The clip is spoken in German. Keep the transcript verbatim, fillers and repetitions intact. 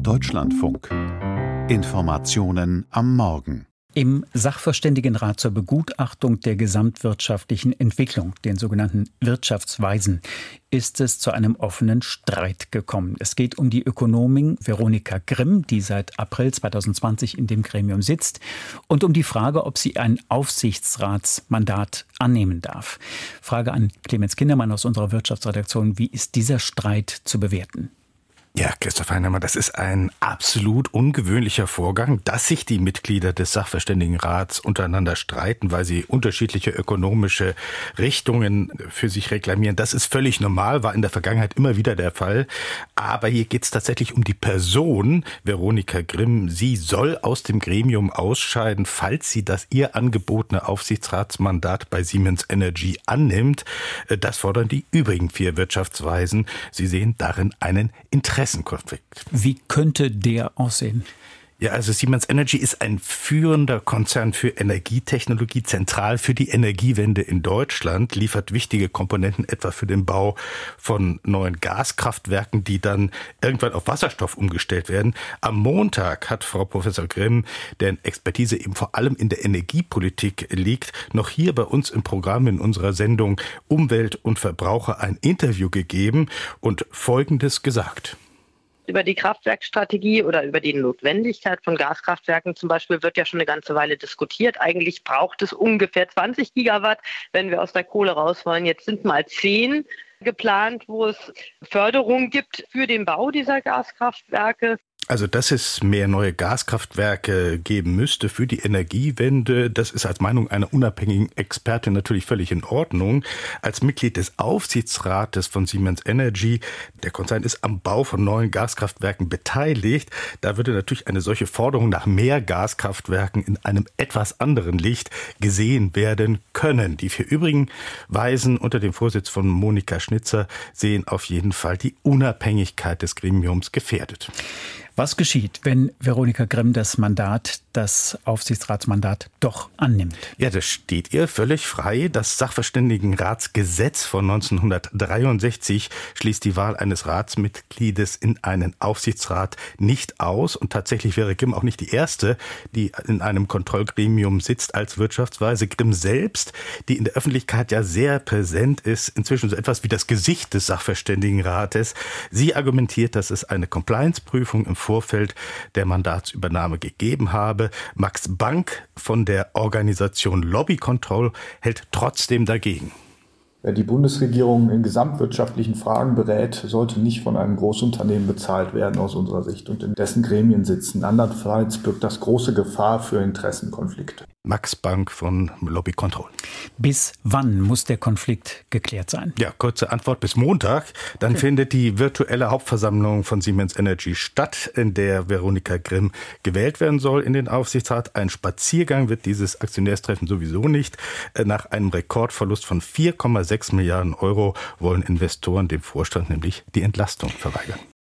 Deutschlandfunk. Informationen am Morgen. Im Sachverständigenrat zur Begutachtung der gesamtwirtschaftlichen Entwicklung, den sogenannten Wirtschaftsweisen, ist es zu einem offenen Streit gekommen. Es geht um die Ökonomin Veronika Grimm, die seit April zwanzig zwanzig in dem Gremium sitzt, und um die Frage, ob sie ein Aufsichtsratsmandat annehmen darf. Frage an Clemens Kindermann aus unserer Wirtschaftsredaktion: Wie ist dieser Streit zu bewerten? Ja, Christoph Heinemann, das ist ein absolut ungewöhnlicher Vorgang, dass sich die Mitglieder des Sachverständigenrats untereinander streiten, weil sie unterschiedliche ökonomische Richtungen für sich reklamieren. Das ist völlig normal, war in der Vergangenheit immer wieder der Fall. Aber hier geht es tatsächlich um die Person Veronika Grimm. Sie soll aus dem Gremium ausscheiden, falls sie das ihr angebotene Aufsichtsratsmandat bei Siemens Energy annimmt. Das fordern die übrigen vier Wirtschaftsweisen. Sie sehen darin einen Interessenkonflikt. Wie könnte der aussehen? Ja, also Siemens Energy ist ein führender Konzern für Energietechnologie, zentral für die Energiewende in Deutschland, liefert wichtige Komponenten etwa für den Bau von neuen Gaskraftwerken, die dann irgendwann auf Wasserstoff umgestellt werden. Am Montag hat Frau Professor Grimm, deren Expertise eben vor allem in der Energiepolitik liegt, noch hier bei uns im Programm in unserer Sendung Umwelt und Verbraucher ein Interview gegeben und Folgendes gesagt. Über die Kraftwerkstrategie oder über die Notwendigkeit von Gaskraftwerken zum Beispiel wird ja schon eine ganze Weile diskutiert. Eigentlich braucht es ungefähr zwanzig Gigawatt, wenn wir aus der Kohle raus wollen. Jetzt sind mal zehn geplant, wo es Förderung gibt für den Bau dieser Gaskraftwerke. Also, dass es mehr neue Gaskraftwerke geben müsste für die Energiewende, das ist als Meinung einer unabhängigen Expertin natürlich völlig in Ordnung. Als Mitglied des Aufsichtsrates von Siemens Energy, der Konzern ist am Bau von neuen Gaskraftwerken beteiligt, da würde natürlich eine solche Forderung nach mehr Gaskraftwerken in einem etwas anderen Licht gesehen werden können. Die vier übrigen Weisen unter dem Vorsitz von Monika Schnitzer sehen auf jeden Fall die Unabhängigkeit des Gremiums gefährdet. Was geschieht, wenn Veronika Grimm das Mandat, das Aufsichtsratsmandat, doch annimmt? Ja, das steht ihr völlig frei. Das Sachverständigenratsgesetz von neunzehnhundertdreiundsechzig schließt die Wahl eines Ratsmitgliedes in einen Aufsichtsrat nicht aus. Und tatsächlich wäre Grimm auch nicht die erste, die in einem Kontrollgremium sitzt als Wirtschaftsweise. Grimm selbst, die in der Öffentlichkeit ja sehr präsent ist, inzwischen so etwas wie das Gesicht des Sachverständigenrates. Sie argumentiert, dass es eine Compliance-Prüfung im Vorfeld der Mandatsübernahme gegeben habe. Max Bank von der Organisation Lobby Control hält trotzdem dagegen. Wer die Bundesregierung in gesamtwirtschaftlichen Fragen berät, sollte nicht von einem Großunternehmen bezahlt werden aus unserer Sicht und in dessen Gremien sitzen. Andernfalls birgt das große Gefahr für Interessenkonflikte. Max Bank von Lobby Control. Bis wann muss der Konflikt geklärt sein? Ja, kurze Antwort: bis Montag. Dann okay. findet die virtuelle Hauptversammlung von Siemens Energy statt, in der Veronika Grimm gewählt werden soll in den Aufsichtsrat. Ein Spaziergang wird dieses Aktionärstreffen sowieso nicht. Nach einem Rekordverlust von vier Komma sechs Milliarden Euro wollen Investoren dem Vorstand nämlich die Entlastung verweigern.